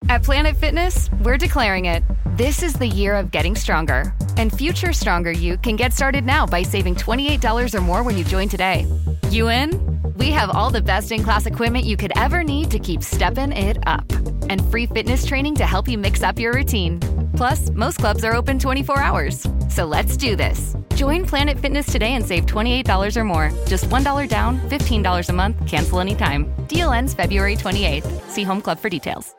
At Planet Fitness, we're declaring it. This is the year of getting stronger. And future stronger you can get started now by saving $28 or more when you join today. You in? We have all the best-in-class equipment you could ever need to keep stepping it up. And free fitness training to help you mix up your routine. Plus, most clubs are open 24 hours. So let's do this. Join Planet Fitness today and save $28 or more. Just $1 down, $15 a month, cancel anytime. Deal ends February 28th. See Home Club for details.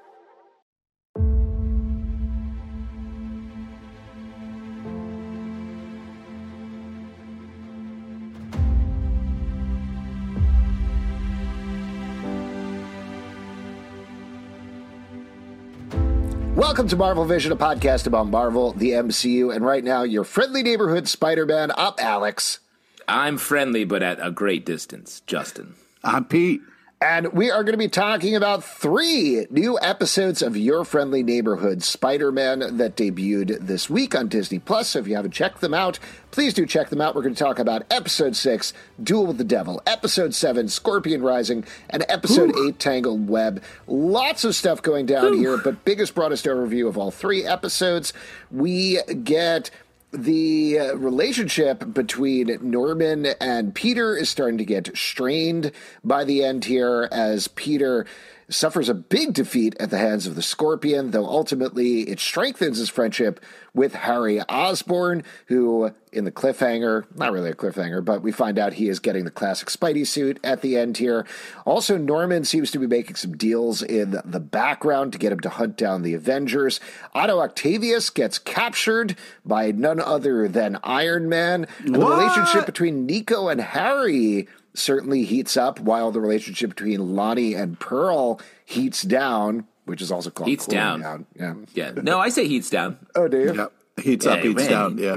Welcome to Marvel Vision, a podcast about Marvel, the MCU, and right now, your friendly neighborhood Spider-Man. I'm Alex. I'm friendly, but at a great distance, Justin. I'm Pete. And we are going to be talking about 3 new episodes of Your Friendly Neighborhood Spider-Man that debuted this week on Disney+. So if you haven't checked them out, please do check them out. We're going to talk about Episode 6, Duel with the Devil, Episode 7, Scorpion Rising, and Episode 8, Tangled Web. Lots of stuff going down here, but biggest, broadest overview of all 3 episodes. We get the relationship between Norman and Peter is starting to get strained by the end here as Peter suffers a big defeat at the hands of the Scorpion, though ultimately it strengthens his friendship with Harry Osborn, who in the cliffhanger, not really a cliffhanger, but we find out he is getting the classic Spidey suit at the end here. Also, Norman seems to be making some deals in the background to get him to hunt down the Avengers. Otto Octavius gets captured by none other than Iron Man. And the relationship between Nico and Harry certainly heats up, while the relationship between Lonnie and Pearl heats down, which is also called heats down. Yeah. No, I say heats down. Oh, do you? Yep. Heats up, heats down. Yeah.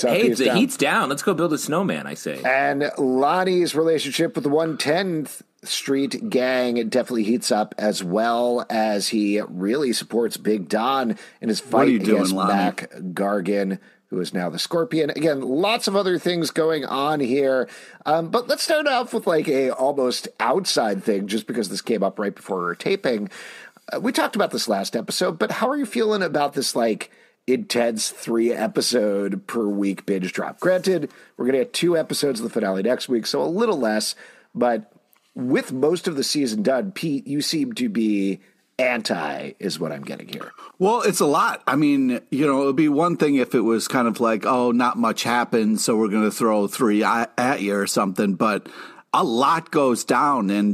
Heats down. Let's go build a snowman, I say. And Lonnie's relationship with the 110th Street gang definitely heats up, as well as he really supports Big Don in his fight against Mac Gargan, who is now the Scorpion. Again, lots of other things going on here. But let's start off with like a almost outside thing, just because this came up right before we were taping. We talked about this last episode, but how are you feeling about this like intense 3-episode per week binge drop? Granted, we're going to get 2 episodes of the finale next week, so a little less. But with most of the season done, Pete, you seem to be anti is what I'm getting here. Well, it's a lot. I mean, it would be one thing if it was kind of like, oh, not much happened, so we're going to throw 3 at you or something. But a lot goes down, and,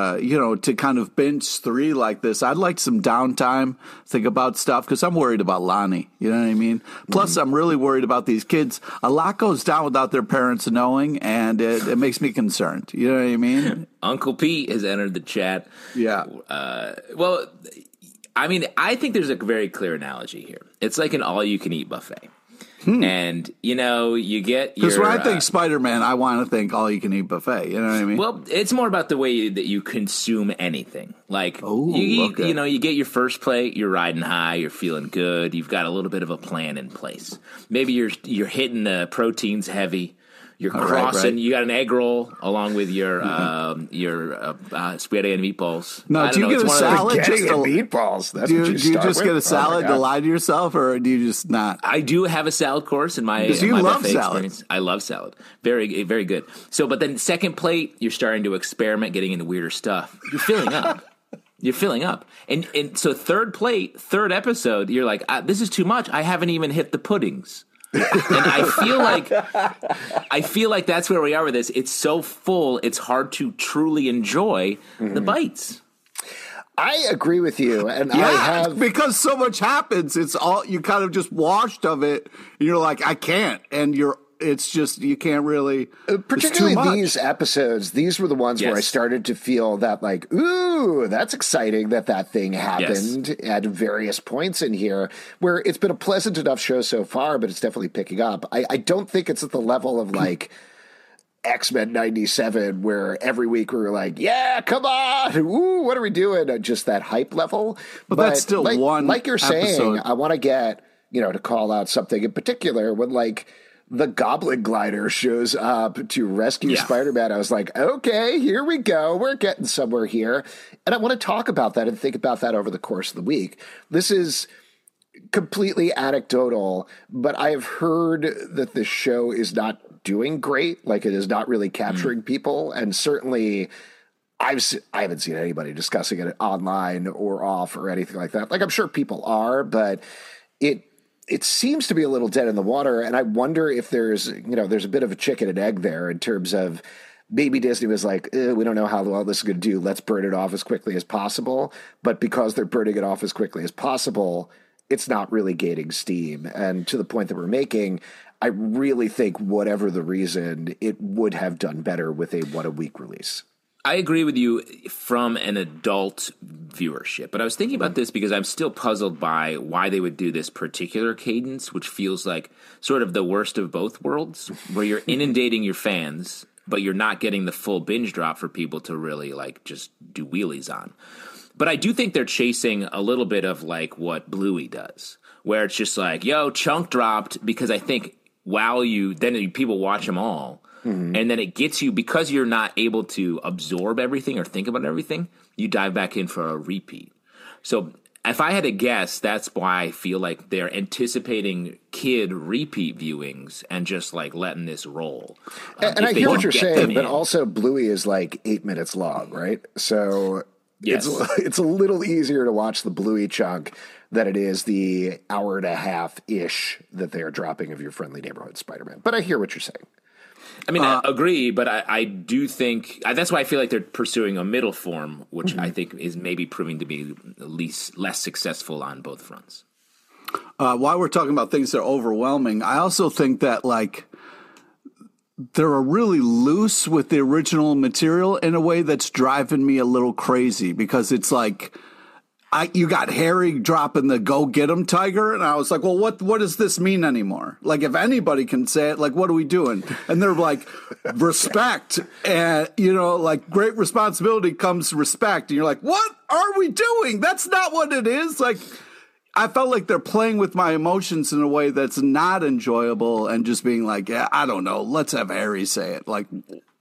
to kind of binge 3 like this, I'd like some downtime, think about stuff, because I'm worried about Lonnie, you know what I mean? Plus, I'm really worried about these kids. A lot goes down without their parents knowing, and it makes me concerned, you know what I mean? Uncle Pete has entered the chat. Yeah. Well, I mean, I think there's a very clear analogy here. It's like an all-you-can-eat buffet. And, you get your... Because when I think Spider-Man, I want to think all-you-can-eat buffet. You know what I mean? Well, it's more about the way that you consume anything. Like, you get your first plate, you're riding high, you're feeling good, you've got a little bit of a plan in place. Maybe you're hitting the proteins heavy. You're crossing. Right. You got an egg roll along with your spaghetti and meatballs. No, do you get a salad? Spaghetti and meatballs. That's do you just get a salad to lie to yourself, or do you just not? I do have a salad course in my buffet salad experience. I love salad. Very, very good. So, but then second plate, you're starting to experiment, getting into weirder stuff. You're filling up. You're filling up. And so third plate, third episode, you're like, this is too much. I haven't even hit the puddings. And I feel like that's where we are with this. It's so full, it's hard to truly enjoy the bites. I agree with you, and because so much happens. It's all you kind of just washed of it, and you're like, I can't, and it's just you can't really. Particularly these episodes, these were the ones where I started to feel that like, ooh, that's exciting that thing happened at various points in here. Where it's been a pleasant enough show so far, but it's definitely picking up. I don't think it's at the level of like X-Men 97, where every week we were like, yeah, come on, ooh, what are we doing? Just that hype level. But that's still like, one like you're episode. saying, I want to get, to call out something in particular when like the Goblin Glider shows up to rescue Spider-Man, I was like, okay, here we go. We're getting somewhere here. And I want to talk about that and think about that over the course of the week. This is completely anecdotal, but I've heard that the show is not doing great. Like, it is not really capturing people. And certainly I haven't seen anybody discussing it online or off or anything like that. Like, I'm sure people are, but it seems to be a little dead in the water. And I wonder if there's a bit of a chicken and egg there in terms of maybe Disney was like, we don't know how well this is going to do. Let's burn it off as quickly as possible. But because they're burning it off as quickly as possible, it's not really gaining steam. And to the point that we're making, I really think whatever the reason, it would have done better with a one-a-week release. I agree with you from an adult viewership, but I was thinking about this because I'm still puzzled by why they would do this particular cadence, which feels like sort of the worst of both worlds, where you're inundating your fans, but you're not getting the full binge drop for people to really like just do wheelies on. But I do think they're chasing a little bit of like what Bluey does, where it's just like, yo, chunk dropped, because I think then people watch them all. Mm-hmm. And then it gets you, because you're not able to absorb everything or think about everything, you dive back in for a repeat. So if I had to guess, that's why I feel like they're anticipating kid repeat viewings and just like letting this roll. And I hear what you're saying, but also Bluey is like 8 minutes long, right? So yes. It's a little easier to watch the Bluey chunk than it is the hour and a half-ish that they are dropping of Your Friendly Neighborhood Spider-Man. But I hear what you're saying. I mean, I agree, but I do think that's why I feel like they're pursuing a middle form, which I think is maybe proving to be less successful on both fronts. While we're talking about things that are overwhelming, I also think that like they're really loose with the original material in a way that's driving me a little crazy, because it's like you got Harry dropping the "go get him" tiger, and I was like, well, what does this mean anymore? Like, if anybody can say it, like, what are we doing? And they're like, respect, and like, great responsibility comes respect, and you're like, what are we doing? That's not what it is. Like, I felt like they're playing with my emotions in a way that's not enjoyable, and just being like, yeah, I don't know, let's have Harry say it. Like,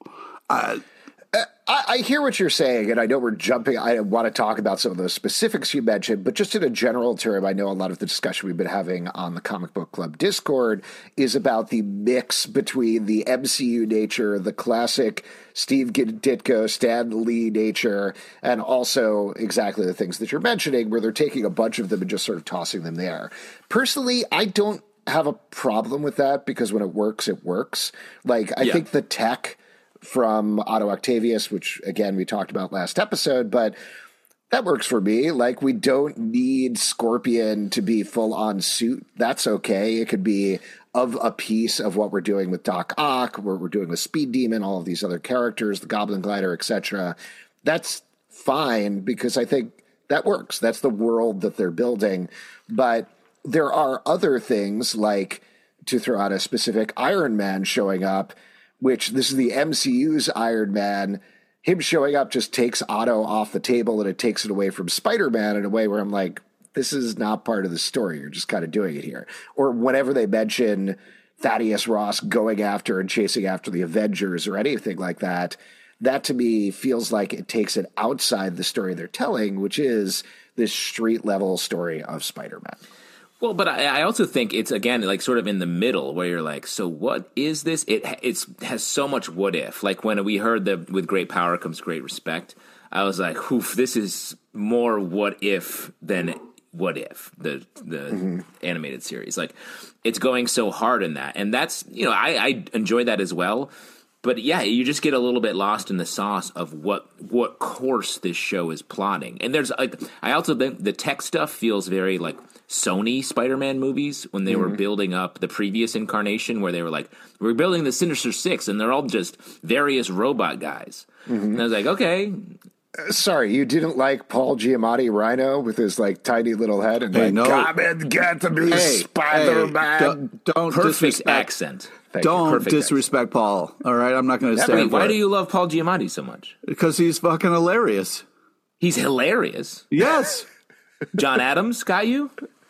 I hear what you're saying, and I know we're jumping. I want to talk about some of those specifics you mentioned, but just in a general term, I know a lot of the discussion we've been having on the Comic Book Club Discord is about the mix between the MCU nature, the classic Steve Ditko, Stan Lee nature, and also exactly the things that you're mentioning, where they're taking a bunch of them and just sort of tossing them there. Personally, I don't have a problem with that, because when it works, it works. Like, I think the tech from Otto Octavius, which again we talked about last episode, but that works for me. Like, we don't need Scorpion to be full on suit. That's okay. It could be of a piece of what we're doing with Doc Ock, what we're doing with Speed Demon, all of these other characters, the Goblin Glider, etc. That's fine, because I think that works. That's the world that they're building. But there are other things, like, to throw out a specific, Iron Man showing up, which this is the MCU's Iron Man. Him showing up just takes Otto off the table, and it takes it away from Spider-Man in a way where I'm like, this is not part of the story. You're just kind of doing it here. Or whenever they mention Thaddeus Ross going after and chasing after the Avengers or anything like that, that to me feels like it takes it outside the story they're telling, which is this street-level story of Spider-Man. Well, but I also think it's, again, like sort of in the middle, where you're like, so what is this? It has so much what if. Like, when we heard that with great power comes great respect, I was like, oof, this is more what if than what if, the animated series. Like, it's going so hard in that. And that's, I enjoy that as well. But yeah, you just get a little bit lost in the sauce of what course this show is plotting. And there's like, I also think the tech stuff feels very like Sony Spider-Man movies when they were building up the previous incarnation, where they were like, we're building the Sinister Six, and they're all just various robot guys. And I was like, okay. Sorry, you didn't like Paul Giamatti Rhino with his like tiny little head and come and get to me, Spider-Man. Don't perfect disrespect accent. Don't disrespect Paul. All right, I'm not going to stand for it. Why do you love Paul Giamatti so much? Because he's fucking hilarious. He's hilarious. Yes. John Adams got you?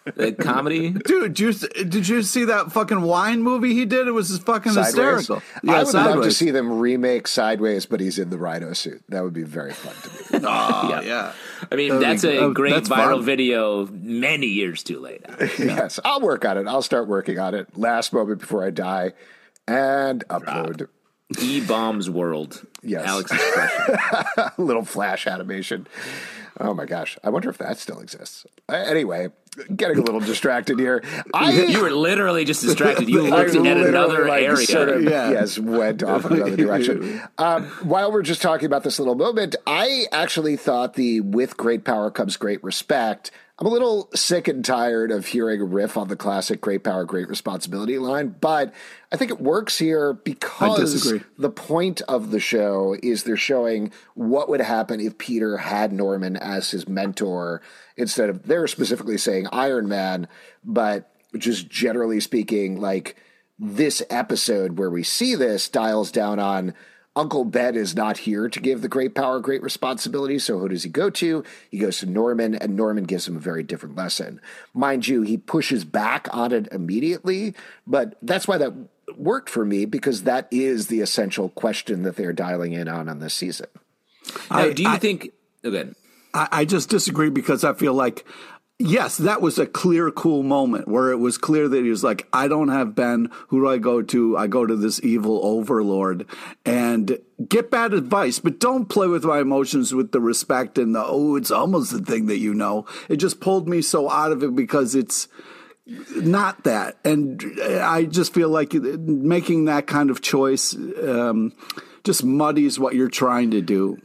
The comedy, dude. Did you see that fucking wine movie he did? It was fucking Sideways? hysterical. I would love to see them remake Sideways, but he's in the rhino suit. That would be very fun to me. Oh yeah. I mean, that's a great viral video. Many years too late. Yes, I'll work on it. I'll start working on it. Last moment before I die, and upload. E-Bombs World. Yes. Alex's expression. Little flash animation. Oh my gosh. I wonder if that still exists. Anyway, getting a little distracted here. You were literally just distracted. You looked at another area. Sort of, yes, went off in another direction. While we're just talking about this little moment, I actually thought the with great power comes great respect. I'm a little sick and tired of hearing a riff on the classic great power, great responsibility line, but I think it works here because the point of the show is they're showing what would happen if Peter had Norman as his mentor instead of, they're specifically saying Iron Man, but just generally speaking, like this episode where we see this dials down on Uncle Ben is not here to give the great power, great responsibility. So who does he go to? He goes to Norman, and Norman gives him a very different lesson. Mind you, he pushes back on it immediately, but that's why that worked for me, because that is the essential question that they're dialing in on this season. Now, do you think... Okay. I just disagree because I feel like, yes, that was a clear, cool moment where it was clear that he was like, I don't have Ben. Who do I go to? I go to this evil overlord and get bad advice, but don't play with my emotions with the respect and it's almost the thing that you know. It just pulled me so out of it because it's not that. And I just feel like making that kind of choice just muddies what you're trying to do.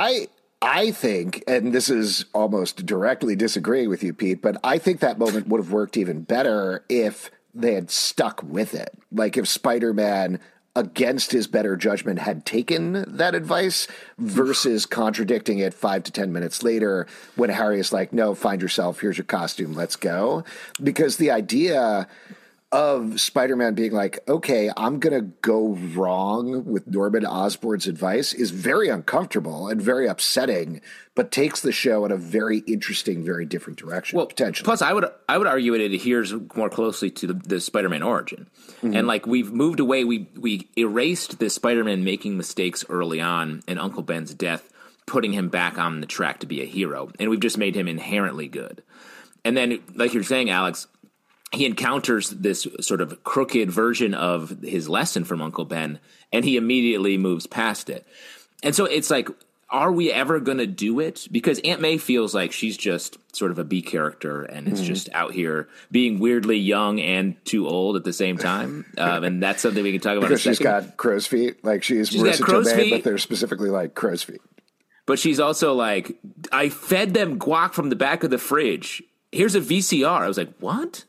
I think, and this is almost directly disagreeing with you, Pete, but I think that moment would have worked even better if they had stuck with it. Like if Spider-Man, against his better judgment, had taken that advice versus contradicting it 5 to 10 minutes later when Harry is like, no, find yourself, here's your costume, let's go. Because the idea of Spider-Man being like, okay, I'm going to go wrong with Norman Osborn's advice is very uncomfortable and very upsetting, but takes the show in a very interesting, very different direction, potentially. Plus, I would argue it adheres more closely to the Spider-Man origin. Mm-hmm. And like we've moved away, we erased the Spider-Man making mistakes early on and Uncle Ben's death, putting him back on the track to be a hero. And we've just made him inherently good. And then, like you're saying, Alex, he encounters this sort of crooked version of his lesson from Uncle Ben, and he immediately moves past it. And so it's like, are we ever going to do it? Because Aunt May feels like she's just sort of a B character and is just out here being weirdly young and too old at the same time. And that's something we can talk about because she's got crow's feet. Like she's Marissa Tomei, but they're specifically like crow's feet. But she's also like, I fed them guac from the back of the fridge. Here's a VCR. I was like, what?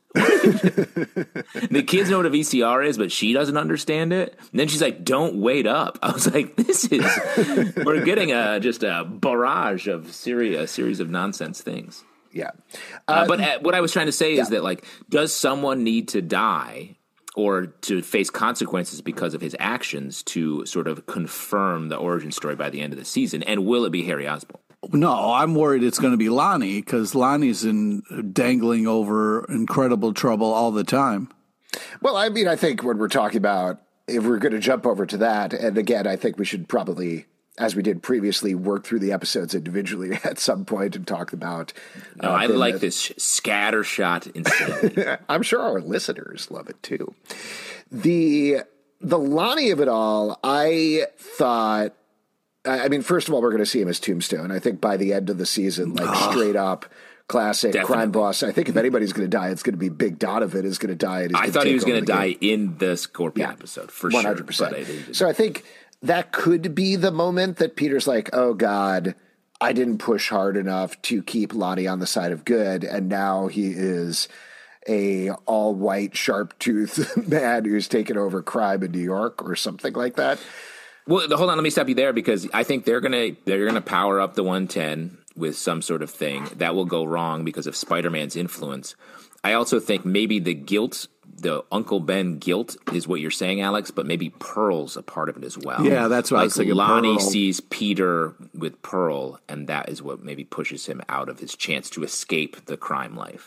The kids know what a VCR is, but she doesn't understand it. And then she's like, don't wait up. I was like, we're getting just a barrage of a series of nonsense things. Yeah. But what I was trying to say is that, like, does someone need to die or to face consequences because of his actions to sort of confirm the origin story by the end of the season? And will it be Harry Osborn? No, I'm worried it's going to be Lonnie because Lonnie's dangling over incredible trouble all the time. Well, I mean, I think when we're talking about, if we're going to jump over to that, and again, I think we should probably, as we did previously, work through the episodes individually at some point and talk about. I like this scattershot instead. I'm sure our listeners love it too. The Lonnie of it all, I thought. I mean, first of all, we're going to see him as Tombstone. I think by the end of the season, like straight up classic crime boss. I think if anybody's going to die, it's going to be Big Donovan is going to die. I thought he was going to die in the Scorpion episode for 100%. Sure. 100%. So I think that could be the moment that Peter's like, oh God, I didn't push hard enough to keep Lonnie on the side of good. And now he is a all white, sharp tooth man who's taken over crime in New York or something like that. Well, hold on. Let me stop you there because I think they're gonna power up the 110 with some sort of thing that will go wrong because of Spider-Man's influence. I also think maybe the Uncle Ben guilt is what you're saying, Alex, but maybe Pearl's a part of it as well. Yeah, that's what I was thinking. Lonnie sees Peter with Pearl, and that is what maybe pushes him out of his chance to escape the crime life.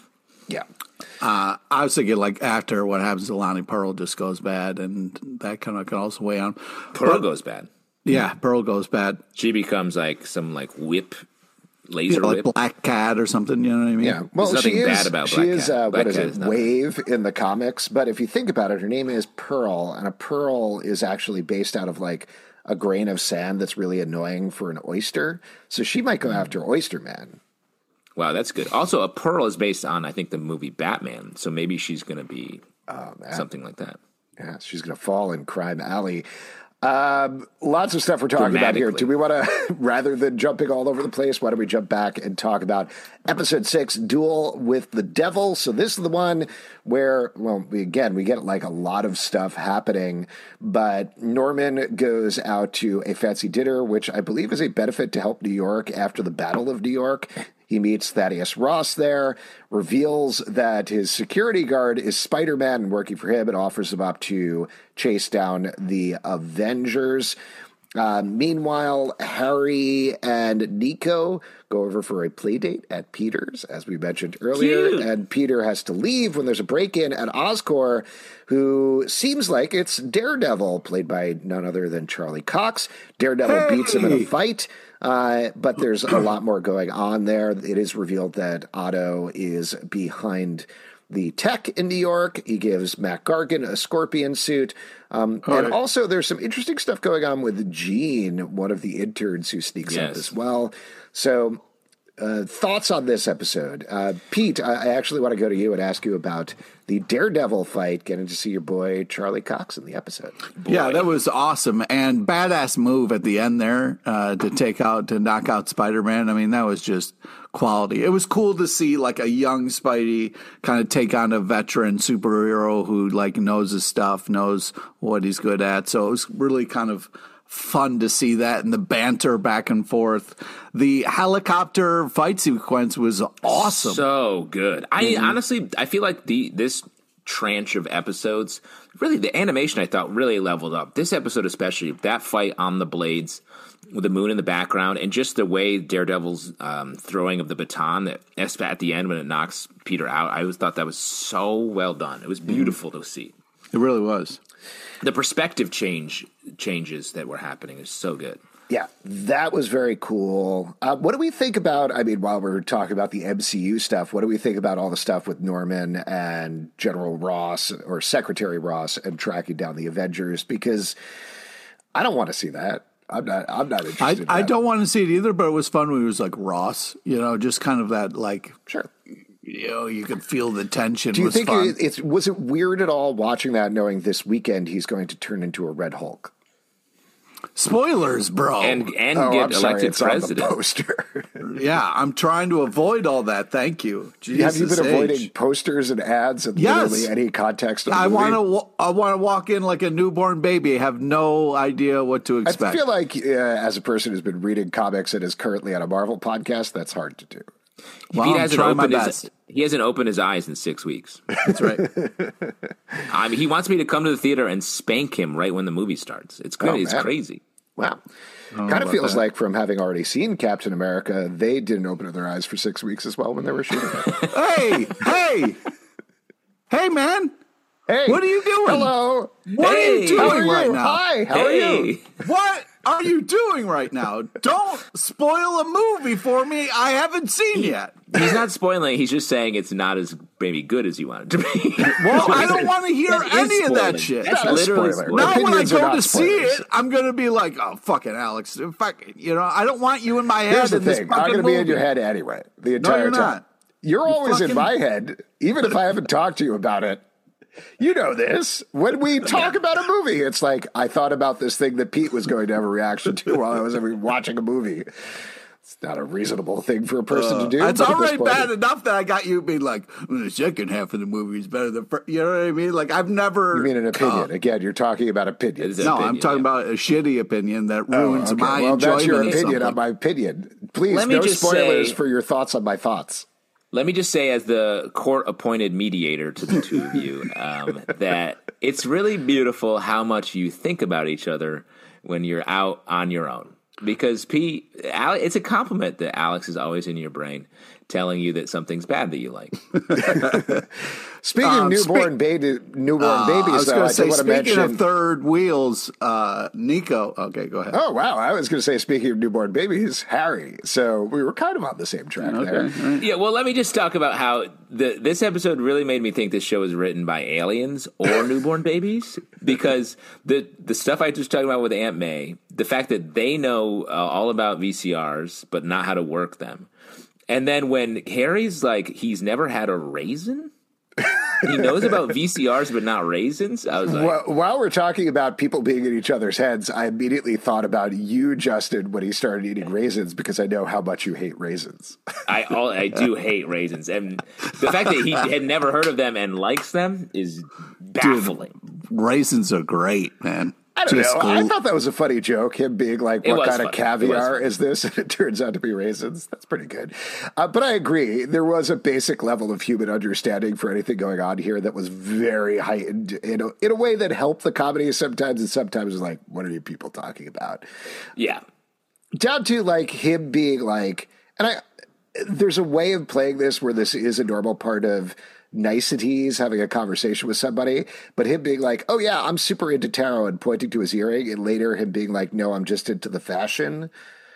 Yeah. I was thinking like after what happens to Lonnie, Pearl just goes bad, and that kind of can also weigh on. Pearl goes bad. Yeah, Pearl goes bad. She becomes like some like whip, laser like whip. Black Cat or something, you know what I mean? Yeah. Well, There's nothing she bad is, about she Black is Cat. what Black is Cat it, is not Wave in the comics. But if you think about it, her name is Pearl, and a pearl is actually based out of like a grain of sand that's really annoying for an oyster. So she might go after Oyster Man. Wow, that's good. Also, a pearl is based on, I think, the movie Batman. So maybe she's going to be something like that. Yeah, she's going to fall in Crime Alley. Lots of stuff we're talking about here. Do we want to, rather than jumping all over the place, why don't we jump back and talk about episode 6, Duel with the Devil? So this is the one where, well, we get like a lot of stuff happening, but Norman goes out to a fancy dinner, which I believe is a benefit to help New York after the Battle of New York. He meets Thaddeus Ross there, reveals that his security guard is Spider-Man and working for him, and offers him up to chase down the Avengers. Meanwhile, Harry and Nico go over for a play date at Peter's, as we mentioned earlier. Cute. And Peter has to leave when there's a break-in at Oscorp, who seems like it's Daredevil, played by none other than Charlie Cox. Daredevil beats him in a fight. But there's a lot more going on there. It is revealed that Otto is behind the tech in New York. He gives Mac Gargan a scorpion suit. And also there's some interesting stuff going on with Jean, one of the interns who sneaks up as well. So thoughts on this episode? Pete, I actually want to go to you and ask you about the Daredevil fight, getting to see your boy Charlie Cox in the episode. Yeah, that was awesome. And badass move at the end there to knock out Spider-Man. I mean, that was just quality. It was cool to see like a young Spidey kind of take on a veteran superhero who like knows his stuff, knows what he's good at. So it was really kind of fun to see that, and the banter back and forth. The helicopter fight sequence was awesome. So good. Honestly, I feel like this tranche of episodes, really the animation I thought really leveled up. This episode especially, that fight on the blades with the moon in the background, and just the way Daredevil's throwing of the baton at the end when it knocks Peter out, I always thought that was so well done. It was beautiful to see. It really was. The perspective changes that were happening is so good. Yeah, that was very cool. What do we think about, I mean, while we're talking about the MCU stuff, what do we think about all the stuff with Norman and General Ross or Secretary Ross and tracking down the Avengers? Because I don't want to see that. I'm not interested in that. I don't want to see it either, but it was fun when he was like Ross, just kind of that like... Sure. You could feel the tension. Do you think fun. Was it weird at all watching that, knowing this weekend he's going to turn into a Red Hulk? Spoilers, bro. And get elected president. On the poster. Yeah, I'm trying to avoid all that. Thank you. Have you been avoiding posters and ads and literally any context of the movie? I want to walk in like a newborn baby. I have no idea what to expect. I feel like as a person who's been reading comics and is currently on a Marvel podcast, that's hard to do. Well, he hasn't opened his eyes in 6 weeks. That's right. I mean, he wants me to come to the theater and spank him right when the movie starts. It's crazy. It's crazy. Wow. Kind of feels like, from having already seen Captain America, they didn't open their eyes for 6 weeks as well when they were shooting it. Hey, man. Hey. What are you doing? Hello. What are you doing right now? Hi. How are you? What are you doing right now? Don't spoil a movie for me I haven't seen yet. He's not spoiling. He's just saying it's not as maybe good as you want it to be. Well, I don't want to hear any of that shit. That's literally spoiler. Now when I go to see it, I'm going to be like, oh, fucking Alex. I don't want you in my head. Here's the in this thing. fucking I'm going to be in movie. your head anyway, the entire time. Not. You're always in my head, even if I haven't talked to you about it. You know this. When we talk about a movie, it's like, I thought about this thing that Pete was going to have a reaction to while I was watching a movie. It's not a reasonable thing for a person to do. It's already bad enough that I got you being like, the second half of the movie is better than first. You know what I mean? Like, I've never... You mean an opinion. Again, you're talking about opinions. I'm talking about a shitty opinion that ruins my enjoyment. Well, that's your opinion on my opinion. Please, no spoilers for your thoughts on my thoughts. Let me just say, as the court-appointed mediator to the two of you, that it's really beautiful how much you think about each other when you're out on your own. Because, Pete, it's a compliment that Alex is always in your brain. telling you that something's bad that you like. Speaking of newborn babies, I was though, say, want to mention of third wheels, Nico. Okay, go ahead. Oh, wow. I was going to say, speaking of newborn babies, Harry. So we were kind of on the same track there. Right. Yeah, well, let me just talk about how this episode really made me think this show was written by aliens or newborn babies, because the stuff I just talked about with Aunt May, the fact that they know all about VCRs but not how to work them. And then when Harry's like, he's never had a raisin? He knows about VCRs but not raisins? I was like... While we're talking about people being in each other's heads, I immediately thought about you, Justin, when he started eating raisins, because I know how much you hate raisins. I do hate raisins. And the fact that he had never heard of them and likes them is baffling. Dude, raisins are great, man. I don't know. I thought that was a funny joke, him being like, what kind of caviar is this? And it turns out to be raisins. That's pretty good. But I agree. There was a basic level of human understanding for anything going on here that was very heightened in a way that helped the comedy sometimes, and sometimes was like, what are you people talking about? Yeah. Down to like him being like, there's a way of playing this where this is a normal part of niceties, having a conversation with somebody, but him being like, oh yeah, I'm super into tarot, and pointing to his earring, and later him being like, no, I'm just into the fashion.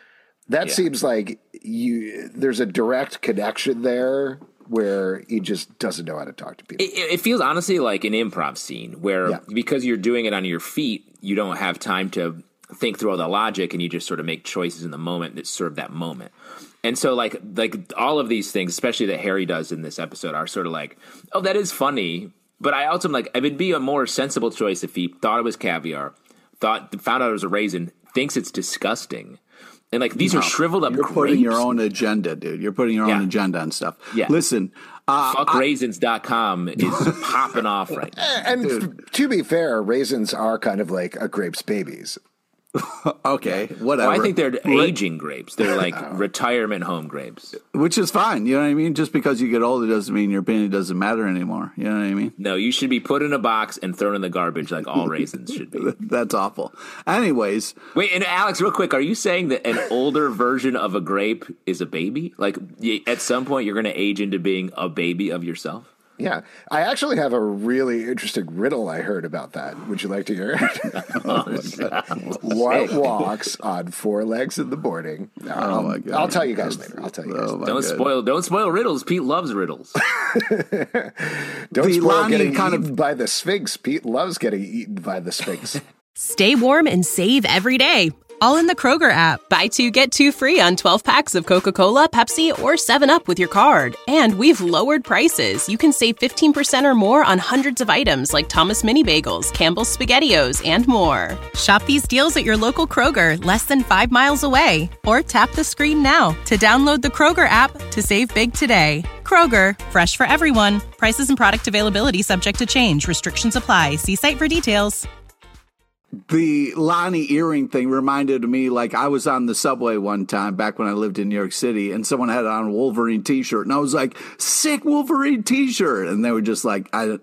That seems like there's a direct connection there where he just doesn't know how to talk to people. It feels honestly like an improv scene where because you're doing it on your feet, you don't have time to think through all the logic, and you just sort of make choices in the moment that serve that moment. And so like all of these things, especially that Harry does in this episode, are sort of like, oh, that is funny. But I also am like, it would be a more sensible choice if he thought it was caviar, found out it was a raisin, thinks it's disgusting. And like, these are shriveled up grapes. You're putting your own agenda, dude. You're putting your own agenda on stuff. Yeah. Listen. Fuckraisins.com is popping off right now. And to be fair, raisins are kind of like a grape's babies. Okay, whatever. Well, I think they're aging grapes. They're like retirement home grapes. Which is fine, you know what I mean? Just because you get older doesn't mean your opinion doesn't matter anymore. You know what I mean? No, you should be put in a box and thrown in the garbage like all raisins should be. That's awful. Anyways. Wait, and Alex, real quick, are you saying that an older version of a grape is a baby? Like, at some point you're going to age into being a baby of yourself? Yeah. I actually have a really interesting riddle I heard about that. Would you like to hear it? What walks on four legs in the morning? I'll tell you guys later. Don't spoil riddles. Pete loves riddles. Don't spoil getting eaten by the Sphinx. Pete loves getting eaten by the Sphinx. Stay warm and save every day. All in the Kroger app. Buy 2, get 2 free on 12 packs of Coca-Cola, Pepsi, or 7-Up with your card. And we've lowered prices. You can save 15% or more on hundreds of items like Thomas Mini Bagels, Campbell's SpaghettiOs, and more. Shop these deals at your local Kroger, less than 5 miles away. Or tap the screen now to download the Kroger app to save big today. Kroger, fresh for everyone. Prices and product availability subject to change. Restrictions apply. See site for details. The Lonnie earring thing reminded me, like, I was on the subway one time back when I lived in New York City, and someone had on a Wolverine t-shirt, and I was like, sick Wolverine t-shirt. And they were just like, I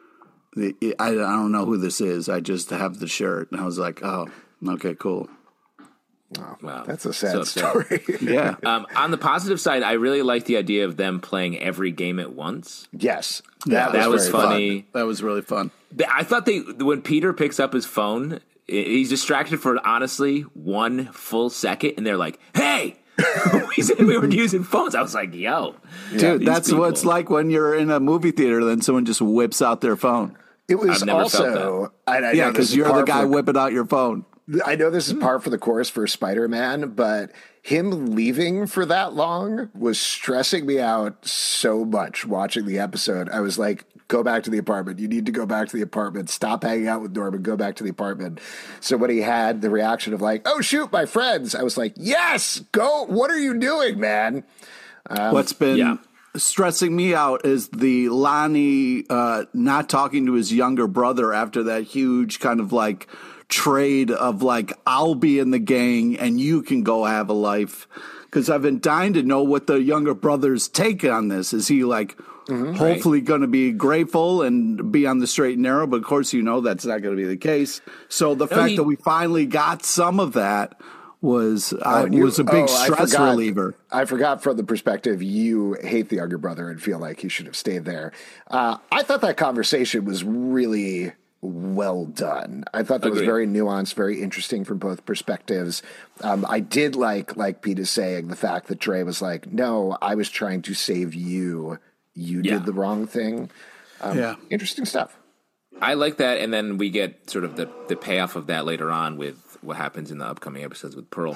don't know who this is. I just have the shirt. And I was like, oh, okay, cool. Oh, wow. That's a sad story. Yeah. On the positive side, I really like the idea of them playing every game at once. Yes. That was funny. That was really fun. I thought when Peter picks up his phone, he's distracted for honestly 1 full second, and they're like, hey! We said we were using phones. I was like, yo. Dude, that's what it's like when you're in a movie theater, then someone just whips out their phone. It was also... Yeah, because you're the guy whipping out your phone. I know this is par for the course for Spider-Man, but him leaving for that long was stressing me out so much watching the episode. I was like, go back to the apartment. You need to go back to the apartment. Stop hanging out with Norman. Go back to the apartment. So when he had the reaction of like, oh, shoot, my friends, I was like, yes, go. What are you doing, man? What's been stressing me out is the Lonnie not talking to his younger brother after that huge kind of like trade of like, I'll be in the gang and you can go have a life. Because I've been dying to know what the younger brother's take on this. Is he like hopefully going to be grateful and be on the straight and narrow? But of course, you know, that's not going to be the case. So the fact that we finally got some of that was a big stress reliever. I forgot from the perspective you hate the younger brother and feel like he should have stayed there. I thought that conversation was really well done. I thought that was very nuanced, very interesting from both perspectives. I did like Pete is saying, the fact that Dre was like, no, I was trying to save you. You did the wrong thing. Interesting stuff. I like that, and then we get sort of the payoff of that later on with what happens in the upcoming episodes with Pearl.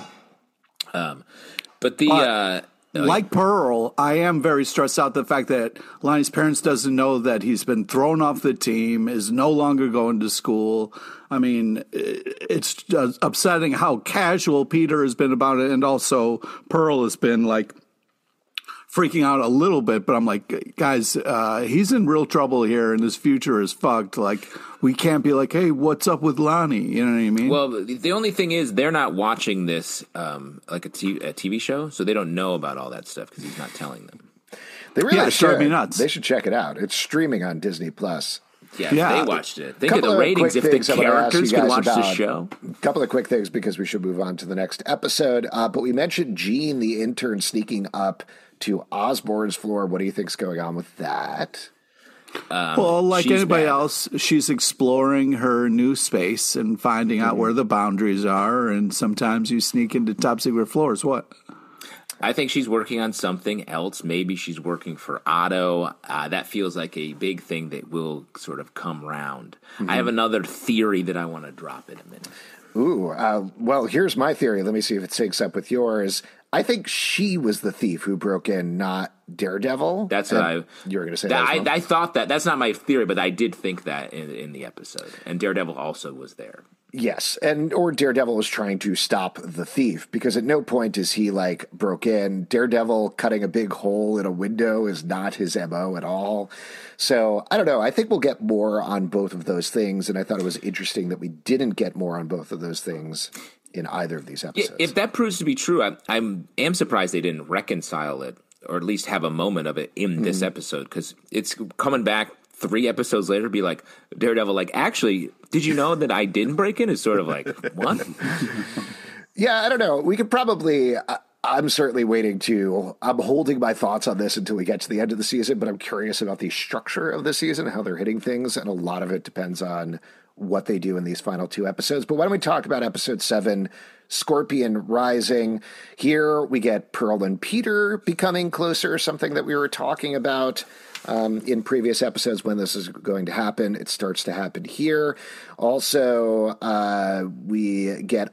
Like Pearl, I am very stressed out the fact that Lonnie's parents doesn't know that he's been thrown off the team, is no longer going to school. I mean, it's upsetting how casual Peter has been about it, and also Pearl has been like freaking out a little bit, but I'm like, guys, he's in real trouble here and his future is fucked. Like, we can't be like, hey, what's up with Lonnie? You know what I mean? Well, the only thing is they're not watching this like a TV show, so they don't know about all that stuff because he's not telling them. They really should. Me nuts. They should check it out. It's streaming on Disney+. Yeah, they watched it. Think of the ratings if the characters could watch the show. A couple of quick things because we should move on to the next episode. But we mentioned Jean, the intern, sneaking up to Osborn's floor. What do you think's going on with that? Well, like anybody else, she's exploring her new space and finding out where the boundaries are. And sometimes you sneak into top secret floors. What? I think she's working on something else. Maybe she's working for Otto. That feels like a big thing that will sort of come round. I have another theory that I want to drop in a minute. Ooh, well, here's my theory. Let me see if it syncs up with yours. I think she was the thief who broke in, not Daredevil. That's what you were going to say. That as well? I thought that. That's not my theory, but I did think that in the episode. And Daredevil also was there. Yes, or Daredevil was trying to stop the thief, because at no point is he like broke in. Daredevil cutting a big hole in a window is not his MO at all. So I don't know. I think we'll get more on both of those things, and I thought it was interesting that we didn't get more on both of those things in either of these episodes. If that proves to be true, I am surprised they didn't reconcile it, or at least have a moment of it in this episode, because it's coming back 3 episodes later, be like, Daredevil, like, actually, did you know that I didn't break in? It's sort of like, what? Yeah, I don't know. We could probably, I'm certainly I'm holding my thoughts on this until we get to the end of the season, but I'm curious about the structure of the season, how they're hitting things, and a lot of it depends on what they do in these final 2 episodes. But why don't we talk about episode 7, Scorpion Rising? Here we get Pearl and Peter becoming closer, something that we were talking about in previous episodes when this is going to happen. It starts to happen here. Also, we get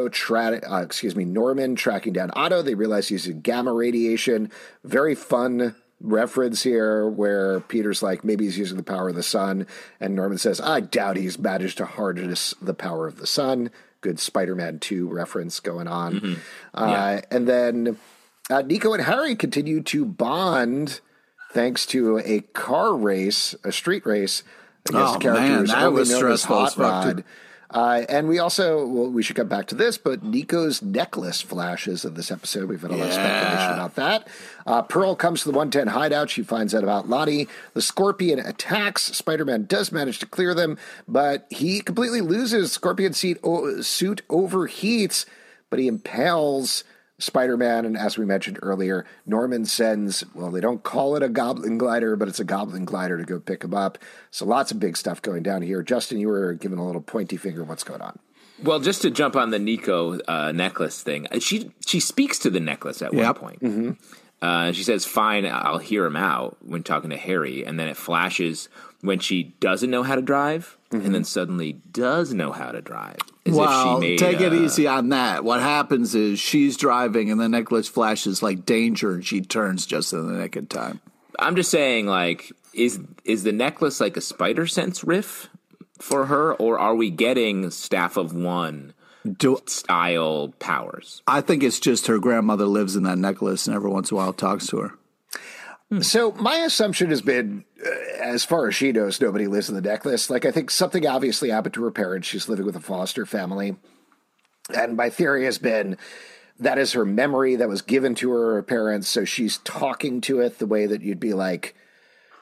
Norman tracking down Otto. They realize he's using gamma radiation. Very fun reference here where Peter's like, maybe he's using the power of the sun, and Norman says, I doubt he's managed to harness the power of the sun. Good Spider-Man 2 reference going on. And then Nico and Harry continue to bond thanks to a car race, a street race against characters only known as Hot Rod. And we also, we should come back to this, but Nico's necklace flashes in this episode. We've had a lot of speculation about that. Pearl comes to the 110 hideout. She finds out about Lonnie. The Scorpion attacks. Spider-Man does manage to clear them, but he completely loses. Scorpion suit overheats, but he impales Spider-Man, and as we mentioned earlier, Norman sends, well, they don't call it a Goblin Glider, but it's a Goblin Glider to go pick him up. So lots of big stuff going down here. Justin, you were giving a little pointy finger. What's going on? Well, just to jump on the Nico necklace thing, she speaks to the necklace at one point. She says, fine, I'll hear him out when talking to Harry, and then it flashes when she doesn't know how to drive, and then suddenly does know how to drive. Well, take it easy on that. What happens is she's driving, and the necklace flashes like danger, and she turns just in the nick of time. I'm just saying, like, is the necklace like a spider sense riff for her, or are we getting Staff of One style powers? I think it's just her grandmother lives in that necklace, and every once in a while talks to her. So my assumption has been, as far as she knows, nobody lives in the necklace. Like, I think something obviously happened to her parents. She's living with a foster family. And my theory has been that is her memory that was given to her parents. So she's talking to it the way that you'd be like,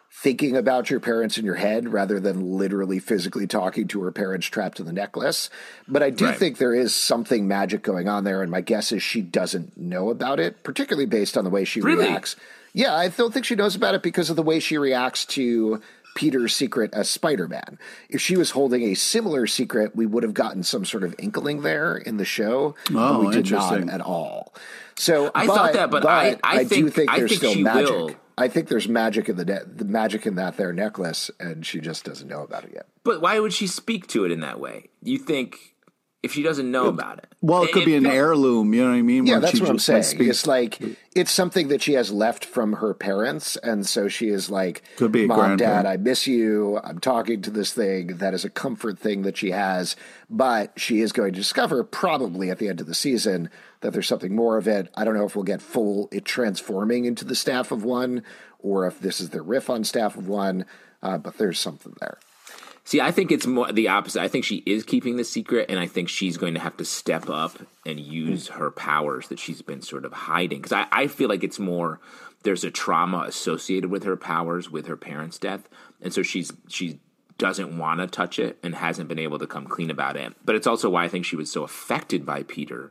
thinking about your parents in your head rather than literally physically talking to her parents trapped in the necklace. But I do think there is something magic going on there, and my guess is she doesn't know about it, particularly based on the way she reacts. Yeah, I don't think she knows about it because of the way she reacts to Peter's secret as Spider-Man. If she was holding a similar secret, we would have gotten some sort of inkling there in the show. Oh, we did not at all. So I thought that, but I do think there's still magic. Will. I think there's magic in the magic in that there necklace, and she just doesn't know about it yet. But why would she speak to it in that way? You think if she doesn't know about it? Well, it could be an heirloom, you know what I mean? Yeah, that's what I'm saying. It's like, it's something that she has left from her parents, and so she is like, could be Mom, Dad, I miss you. I'm talking to this thing. That is a comfort thing that she has, but she is going to discover probably at the end of the season that there's something more of it. I don't know if we'll get it transforming into the Staff of One, or if this is the riff on Staff of One, but there's something there. See, I think it's more the opposite. I think she is keeping the secret, and I think she's going to have to step up and use her powers that she's been sort of hiding. Because I feel like it's more, there's a trauma associated with her powers, with her parents' death, and so she doesn't want to touch it and hasn't been able to come clean about it. But it's also why I think she was so affected by Peter,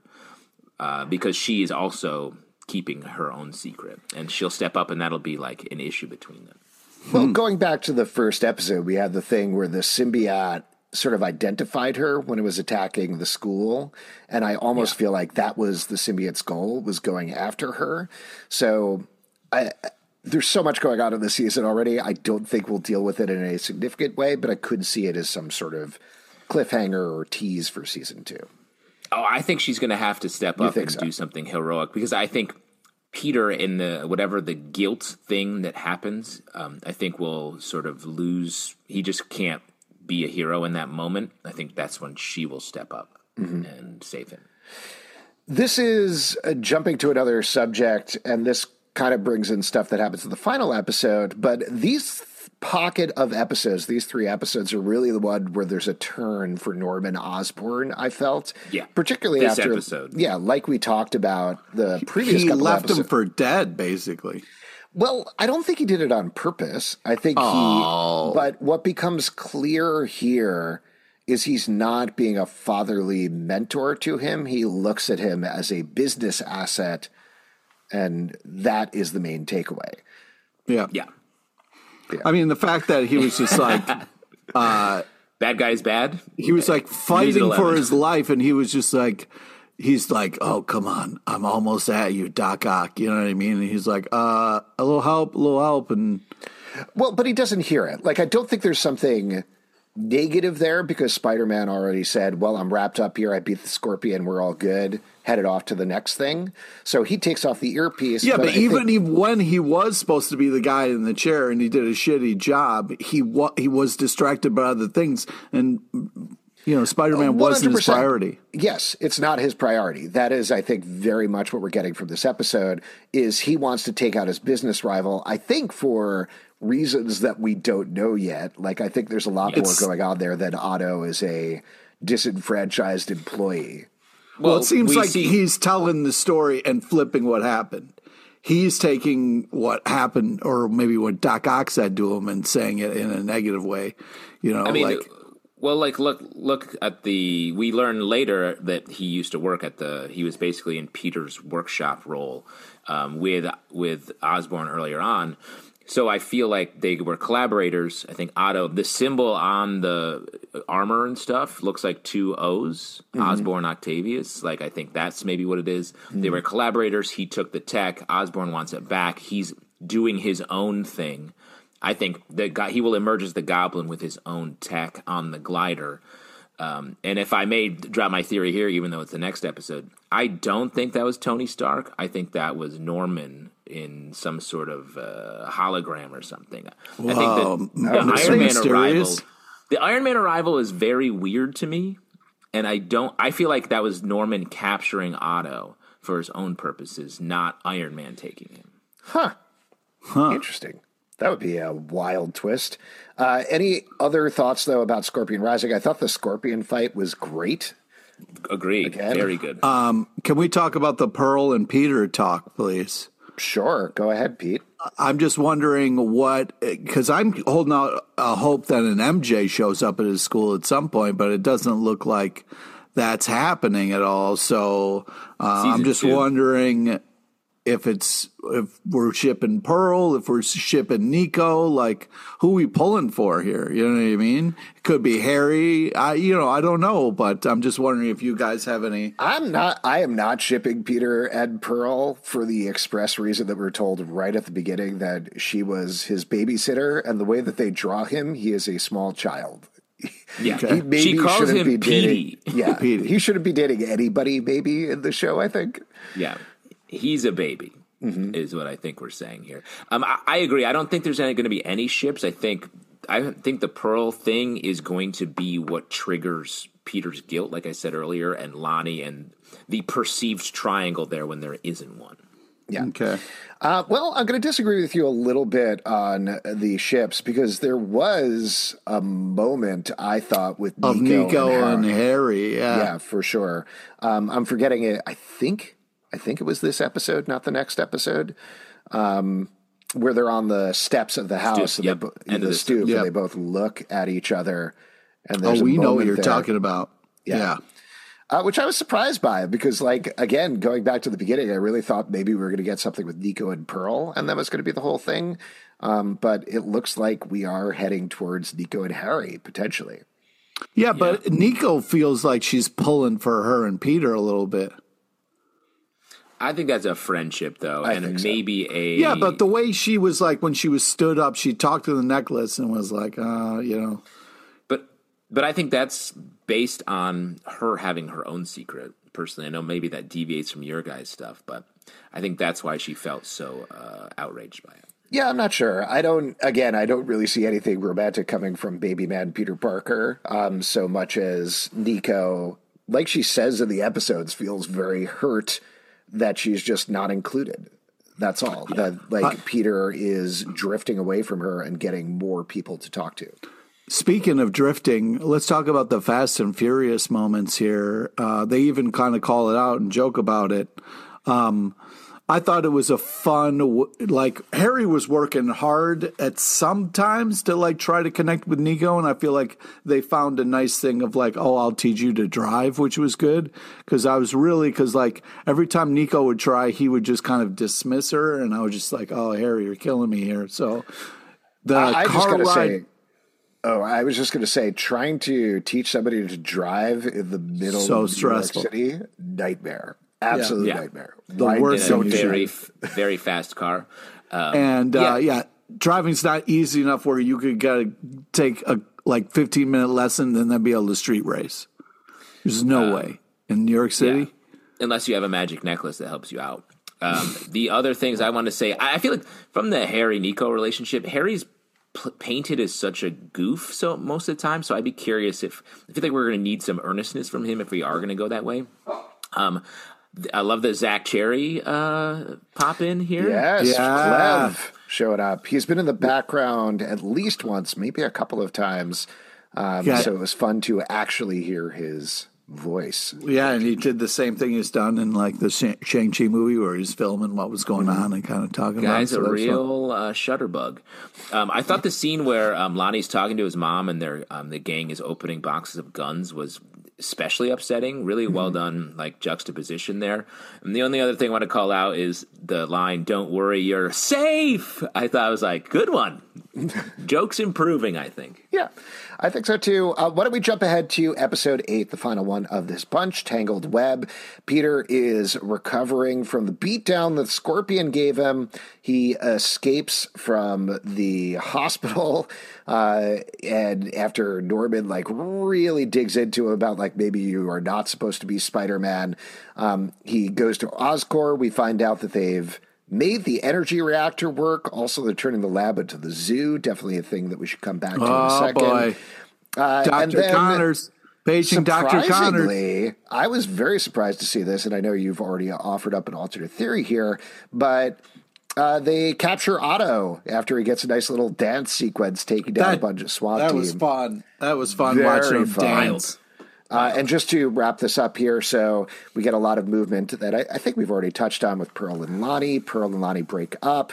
because she is also keeping her own secret, and she'll step up, and that'll be like an issue between them. Well, going back to the first episode, we had the thing where the symbiote sort of identified her when it was attacking the school. And I almost feel like that was the symbiote's goal, was going after her. So there's so much going on in this season already. I don't think we'll deal with it in a significant way, but I could see it as some sort of cliffhanger or tease for season 2. Oh, I think she's going to have to step up and do something heroic, because I think Peter, in the guilt thing that happens, I think will sort of lose. He just can't be a hero in that moment. I think that's when she will step up and save him. This is jumping to another subject, and this kind of brings in stuff that happens in the final episode. But these pocket of episodes, these 3 episodes, are really the one where there's a turn for Norman Osborn, I felt. Yeah. Particularly this after episode. Yeah, like we talked about the previous couple episodes. He left him for dead, basically. Well, I don't think he did it on purpose. I think but what becomes clear here is he's not being a fatherly mentor to him. He looks at him as a business asset, and that is the main takeaway. Yeah. Yeah. I mean, the fact that he was just like... bad guy's bad? He was like fighting for his life, and he was just like... He's like, oh, come on, I'm almost at you, Doc Ock. You know what I mean? And he's like, a little help. And well, but he doesn't hear it. Like, I don't think there's something negative there, because Spider-Man already said, well, I'm wrapped up here. I beat the Scorpion. We're all good. Headed off to the next thing. So he takes off the earpiece. Yeah, but even when he was supposed to be the guy in the chair and he did a shitty job, he was distracted by other things. And, you know, Spider-Man wasn't his priority. Yes, it's not his priority. That is, I think, very much what we're getting from this episode, is he wants to take out his business rival, I think for reasons that we don't know yet. Like, I think there's a lot more going on there than Otto is a disenfranchised employee. Well, it seems like he's telling the story and flipping what happened. He's taking what happened, or maybe what Doc Ock said to him, and saying it in a negative way. You know, I mean, look at the. We learn later that he used to work at he was basically in Peter's workshop role with Osborn earlier on. So I feel like they were collaborators. I think Otto, the symbol on the armor and stuff looks like 2 O's, Osborn Octavius. Like, I think that's maybe what it is. They were collaborators. He took the tech. Osborn wants it back. He's doing his own thing. I think he will emerge as the Goblin with his own tech on the glider. And if I may drop my theory here, even though it's the next episode, I don't think that was Tony Stark. I think that was Norman in some sort of hologram or something. Whoa. I think that the Iron Man arrival is very weird to me, and I feel like that was Norman capturing Otto for his own purposes, not Iron Man taking him. Huh. Interesting. That would be a wild twist. Any other thoughts, though, about Scorpion Rising? I thought the Scorpion fight was great. Agreed. Again. Very good. Can we talk about the Pearl and Peter talk, please? Sure. Go ahead, Pete. I'm just wondering because I'm holding out a hope that an MJ shows up at his school at some point, but it doesn't look like that's happening at all. So I'm just wondering if we're shipping Pearl, if we're shipping Nico, like who we pulling for here? You know what I mean? It could be Harry. I don't know, but I'm just wondering if you guys have any. I am not shipping Peter and Pearl for the express reason that we're told right at the beginning that she was his babysitter, and the way that they draw him, he is a small child. Yeah, okay. She calls him Petey. Yeah, Petey. He shouldn't be dating anybody. Maybe in the show, I think. Yeah. He's a baby, is what I think we're saying here. I agree. I don't think there's going to be any ships. I think the Pearl thing is going to be what triggers Peter's guilt, like I said earlier, and Lonnie and the perceived triangle there when there isn't one. Yeah. Okay. Well, I'm going to disagree with you a little bit on the ships because there was a moment I thought with Nico and Harry. Yeah, for sure. I'm forgetting it. I think it was this episode, not the next episode, where they're on the steps of the house and the stoop, and they both look at each other. And there's we know what you're talking about. Yeah. Which I was surprised by because, like, again, going back to the beginning, I really thought maybe we were going to get something with Nico and Pearl, and that was going to be the whole thing. But it looks like we are heading towards Nico and Harry, potentially. Yeah, but Nico feels like she's pulling for her and Peter a little bit. I think that's a friendship, though, and maybe a... Yeah, but the way she was, like, when she was stood up, she talked to the necklace and was like, But I think that's based on her having her own secret, personally. I know maybe that deviates from your guys' stuff, but I think that's why she felt so outraged by it. Yeah, I'm not sure. I don't really see anything romantic coming from baby man Peter Parker, so much as Nico, like she says in the episodes, feels very hurt that she's just not included. That's all. Yeah. That Peter is drifting away from her and getting more people to talk to. Speaking of drifting, let's talk about the Fast and Furious moments here. They even kind of call it out and joke about it. I thought it was a fun, Harry was working hard at some times to try to connect with Nico. And I feel like they found a nice thing of I'll teach you to drive, which was good. Cause every time Nico would try, he would just kind of dismiss her. And I was just like, oh, Harry, you're killing me here. So I was just going to say, trying to teach somebody to drive in the middle of New York City, nightmare. Absolute nightmare. The worst in a very fast car. Driving's not easy enough where you could take a 15-minute lesson and then be able to street race. There's no way in New York City. Yeah. Unless you have a magic necklace that helps you out. The other things I want to say, I feel like from the Harry-Nico relationship, Harry's painted as such a goof most of the time, so I'd be curious I feel like we're going to need some earnestness from him if we are going to go that way. I love the Zach Cherry pop in here. Yes, Clev showing up. He's been in the background at least once, maybe a couple of times. So it was fun to actually hear his voice. Yeah, and he did the same thing he's done in the Shang-Chi movie where he's filming what was going on and kind of talking about it. Guy's a real shutterbug. I thought the scene where Lonnie's talking to his mom and the gang is opening boxes of guns was especially upsetting. Really well done, juxtaposition there. And the only other thing I want to call out is the line, "Don't worry, you're safe." I thought it was good one. Joke's improving, I think. Yeah, I think so too. Why don't we jump ahead to episode 8, the final one of this bunch, Tangled Web. Peter is recovering from the beatdown that Scorpion gave him. He escapes from the hospital, and after Norman really digs into him about maybe you are not supposed to be Spider-Man, he goes to Oscorp. We find out that they've made the energy reactor work. Also, they're turning the lab into the zoo. Definitely a thing that we should come back to in a second. Boy. Dr. Connors. Paging Dr. Connors. I was very surprised to see this, and I know you've already offered up an alternate theory here, but they capture Otto after he gets a nice little dance sequence taking down a bunch of SWAT team. That was fun. That was fun watching him dance. And just to wrap this up here, so we get a lot of movement that I think we've already touched on with Pearl and Lonnie. Pearl and Lonnie break up.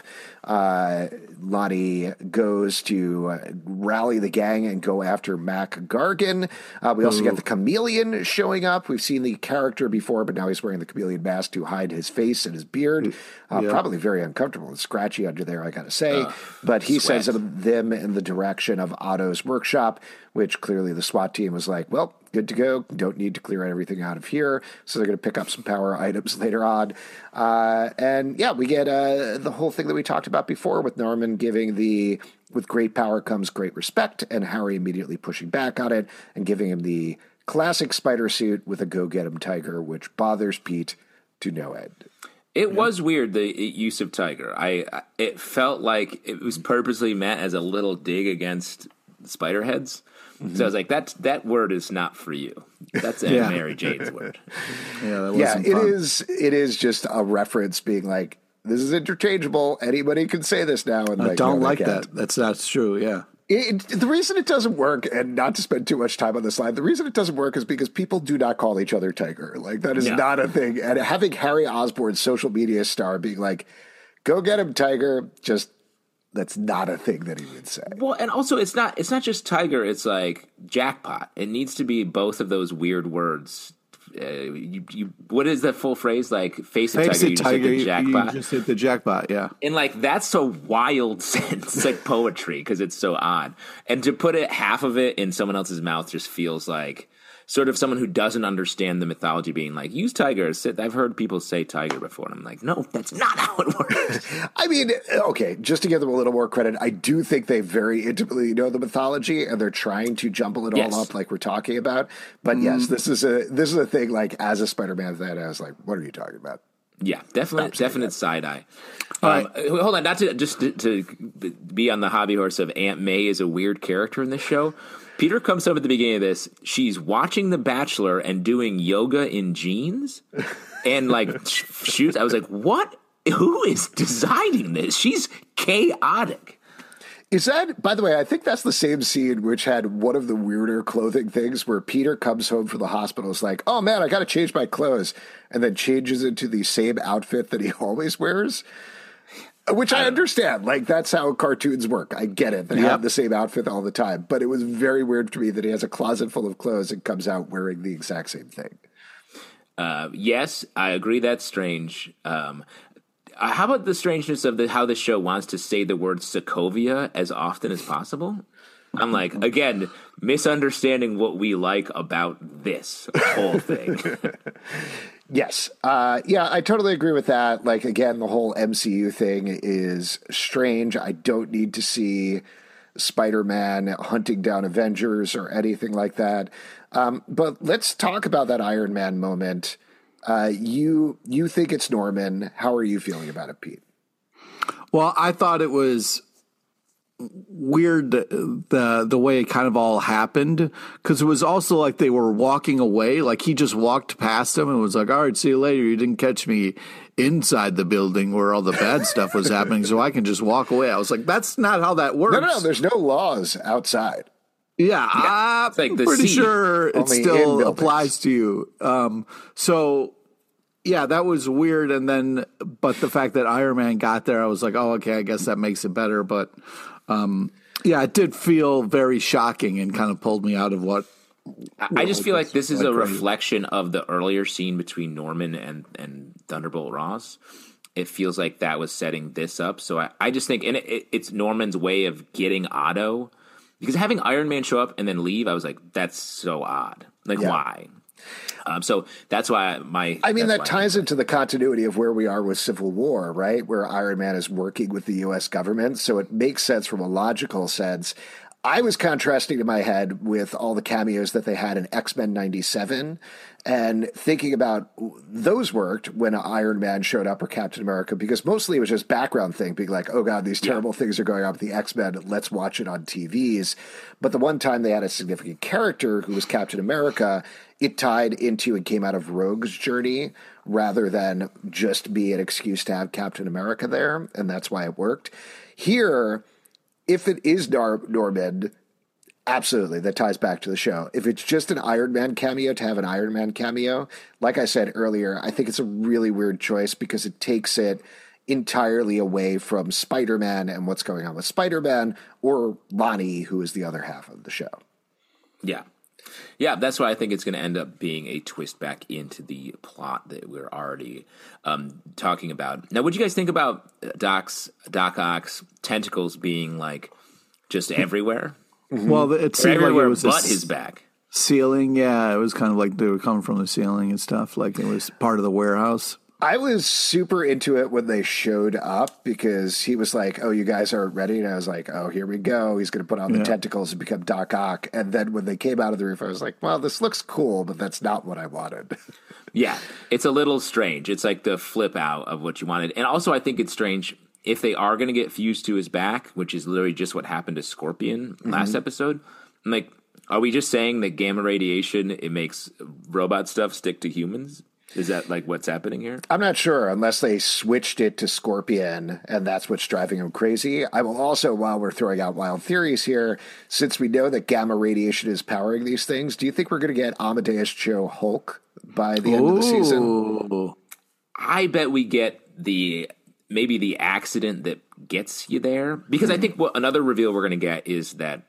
Lonnie goes to rally the gang and go after Mac Gargan. We also get the Chameleon showing up. We've seen the character before, but now he's wearing the chameleon mask to hide his face and his beard. Probably very uncomfortable and scratchy under there, I gotta say. But he sends them in the direction of Otto's workshop, which clearly the SWAT team was like, well, good to go. Don't need to clear everything out of here. So they're going to pick up some power items later on. And yeah, we get the whole thing that we talked about before with Norman giving with great power comes great respect, and Harry immediately pushing back on it and giving him the classic spider suit with a go get him tiger, which bothers Pete to no end. It was weird, the use of tiger. It felt like it was purposely meant as a little dig against Spiderheads. Mm-hmm. So I was like, that word is not for you. That's Mary Jane's word. That wasn't fun. It is just a reference being like, this is interchangeable. Anybody can say this now. And I don't like that. That's true. Yeah. The reason it doesn't work, and not to spend too much time on this line, the reason it doesn't work is because people do not call each other tiger. Like, that is not a thing. And having Harry Osborn's social media star being like, go get him, tiger, that's not a thing that he would say. Well, and also it's not just tiger, it's like jackpot. It needs to be both of those weird words. What is that full phrase? Like, face a tiger, you just hit the jackpot. You just hit the jackpot, yeah. And like, that's a wild sense. It's like poetry because it's so odd. And to put half of it in someone else's mouth just feels like sort of someone who doesn't understand the mythology being like, use tiger. I've heard people say tiger before, and I'm like, no, that's not how it works. I mean, okay, just to give them a little more credit, I do think they very intimately know the mythology, and they're trying to jumple it all up like we're talking about. But yes, this is a thing, like, as a Spider-Man fan, I was like, what are you talking about? Yeah, definite side eye. Hold on, not to just to be on the hobby horse of Aunt May is a weird character in this show. Peter comes up at the beginning of this. She's watching The Bachelor and doing yoga in jeans and like shoes. I was like, what? Who is designing this? She's chaotic. Is that, by the way, I think that's the same scene which had one of the weirder clothing things where Peter comes home from the hospital. Is like, oh man, I got to change my clothes, and then changes into the same outfit that he always wears. Which I understand. Like, that's how cartoons work. I get it. They have the same outfit all the time. But it was very weird to me that he has a closet full of clothes and comes out wearing the exact same thing. Yes, I agree. That's strange. How about the strangeness of how the show wants to say the word Sokovia as often as possible? I'm like, again, misunderstanding what we like about this whole thing. Yes. I totally agree with that. Like, again, the whole MCU thing is strange. I don't need to see Spider-Man hunting down Avengers or anything like that. But let's talk about that Iron Man moment. You think it's Norman. How are you feeling about it, Pete? Well, I thought it was weird the way it kind of all happened, because it was also like they were walking away. Like, he just walked past them and was like, all right, see you later. You didn't catch me inside the building where all the bad stuff was happening, so I can just walk away. I was like, that's not how that works. No, there's no laws outside. Yeah, I'm like pretty sure it still applies to you. So yeah, that was weird. And then, but the fact that Iron Man got there, I was like, oh, okay, I guess that makes it better. But it did feel very shocking and kind of pulled me out of what. I just feel like this is a reflection of the earlier scene between Norman and Thunderbolt Ross. It feels like that was setting this up. So I just think, and it's Norman's way of getting Otto. Because having Iron Man show up and then leave, I was like, that's so odd. Like, why? So that's why that ties into the continuity of where we are with Civil War, right? Where Iron Man is working with the U.S. government. So it makes sense from a logical sense. I was contrasting in my head with all the cameos that they had in X-Men 97 and thinking about those worked when Iron Man showed up or Captain America, because mostly it was just background thing, being like, oh God, these terrible things are going on with the X-Men. Let's watch it on TVs. But the one time they had a significant character who was Captain America, it tied into and came out of Rogue's journey rather than just be an excuse to have Captain America there. And that's why it worked. Here, if it is Norman, Absolutely. That ties back to the show. If it's just an Iron Man cameo to have an Iron Man cameo, like I said earlier, I think it's a really weird choice because it takes it entirely away from Spider-Man and what's going on with Spider-Man or Lonnie, who is the other half of the show. Yeah. Yeah, that's why I think it's going to end up being a twist back into the plot that we're already talking about. Now, what do you guys think about Doc Ock's tentacles being like just everywhere? Mm-hmm. Well, it seemed like it was but his back. Ceiling, yeah. It was kind of like they were coming from the ceiling and stuff, like it was part of the warehouse. I was super into it when they showed up because he was like, oh, you guys aren't ready. And I was like, oh, here we go. He's going to put on the tentacles and become Doc Ock. And then when they came out of the roof, I was like, well, this looks cool, but that's not what I wanted. Yeah, it's a little strange. It's like the flip out of what you wanted. And also I think it's strange if they are going to get fused to his back, which is literally just what happened to Scorpion last episode. I'm like, are we just saying that gamma radiation, it makes robot stuff stick to humans? Is that like what's happening here? I'm not sure unless they switched it to Scorpion and that's what's driving him crazy. I will also, while we're throwing out wild theories here, since we know that gamma radiation is powering these things, do you think we're going to get Amadeus Cho Hulk by the end of the season? I bet we get maybe the accident that gets you there. Because I think another reveal we're going to get is that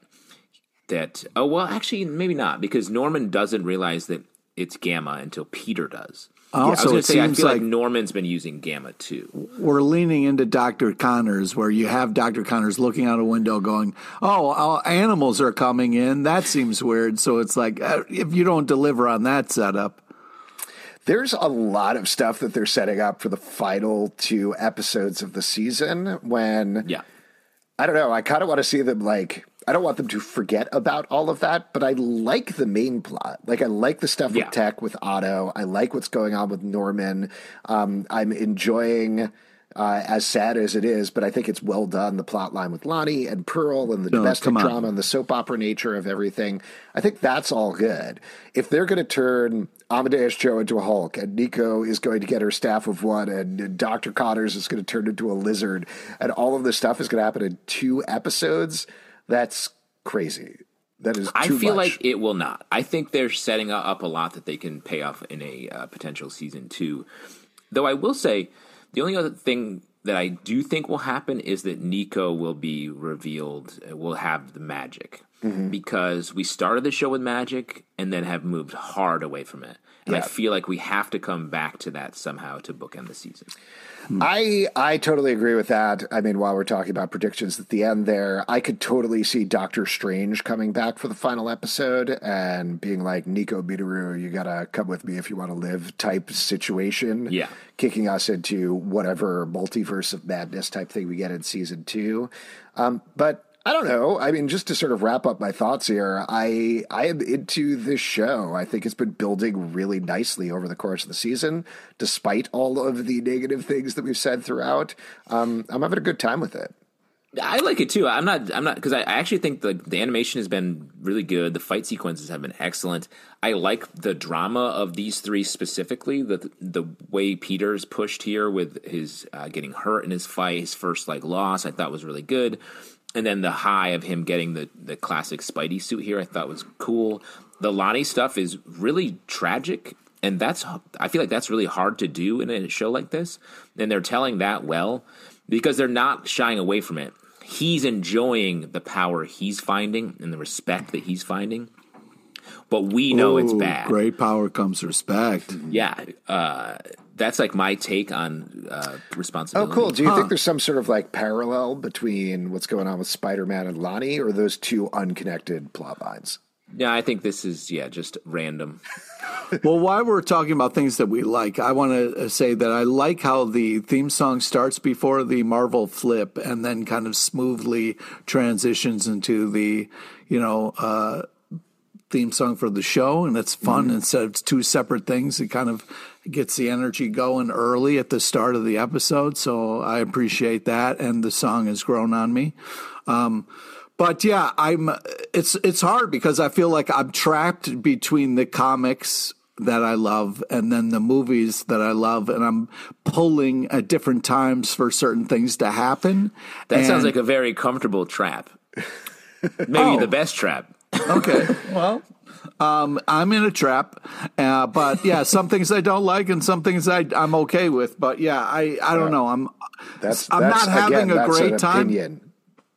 oh, well, actually, maybe not, because Norman doesn't realize that it's gamma until Peter does. Also, I was going to say, I feel like like Norman's been using gamma too. We're leaning into Dr. Connors, where you have Dr. Connors looking out a window going, oh, animals are coming in. That seems weird. So it's like, if you don't deliver on that setup. There's a lot of stuff that they're setting up for the final 2 episodes of the season when, I don't know, I kind of want to see them like, I don't want them to forget about all of that, but I like the main plot. Like, I like the stuff with Tech, with Otto. I like what's going on with Norman. I'm enjoying, as sad as it is, but I think it's well done, the plot line with Lonnie and Pearl and the domestic drama and the soap opera nature of everything. I think that's all good. If they're going to turn Amadeus Cho into a Hulk and Nico is going to get her staff of one and Dr. Connors is going to turn into a lizard and all of this stuff is going to happen in 2 episodes, that's crazy. That is too much. I feel like it will not. I think they're setting up a lot that they can pay off in a potential season 2. Though I will say, the only other thing that I do think will happen is that Nico will be revealed, will have the magic. Because we started the show with magic and then have moved hard away from it. And I feel like we have to come back to that somehow to bookend the season. I totally agree with that. I mean, while we're talking about predictions at the end there, I could totally see Doctor Strange coming back for the final episode and being like, Nico Minoru, you got to come with me if you want to live type situation. Yeah. Kicking us into whatever multiverse of madness type thing we get in season 2. But I don't know. I mean, just to sort of wrap up my thoughts here, I am into this show. I think it's been building really nicely over the course of the season, despite all of the negative things that we've said throughout. I'm having a good time with it. I like it too. I'm not because I actually think the animation has been really good. The fight sequences have been excellent. I like the drama of these 3 specifically. The way Peter's pushed here with his getting hurt in his fight, his first loss, I thought was really good. And then the high of him getting the classic Spidey suit here, I thought was cool. The Lonnie stuff is really tragic, and I feel like that's really hard to do in a show like this. And they're telling that well because they're not shying away from it. He's enjoying the power he's finding and the respect that he's finding, but we know it's bad. Great power comes respect. Yeah. That's like my take on responsibility. Oh, cool. Do you think there's some sort of parallel between what's going on with Spider-Man and Lonnie, or those 2 unconnected plot lines? Yeah, I think this is, just random. Well, while we're talking about things that we like, I want to say that I like how the theme song starts before the Marvel flip and then kind of smoothly transitions into the, theme song for the show. And it's fun. Instead of 2 separate things, it kind of gets the energy going early at the start of the episode. So I appreciate that. And the song has grown on me. But yeah, it's hard because I feel like I'm trapped between the comics that I love and then the movies that I love, and I'm pulling at different times for certain things to happen. That sounds like a very comfortable trap. Maybe the best trap. Okay, well, I'm in a trap, but yeah, some things I don't like and some things I'm okay with. But yeah, I don't know. I'm not having a great time. Opinion.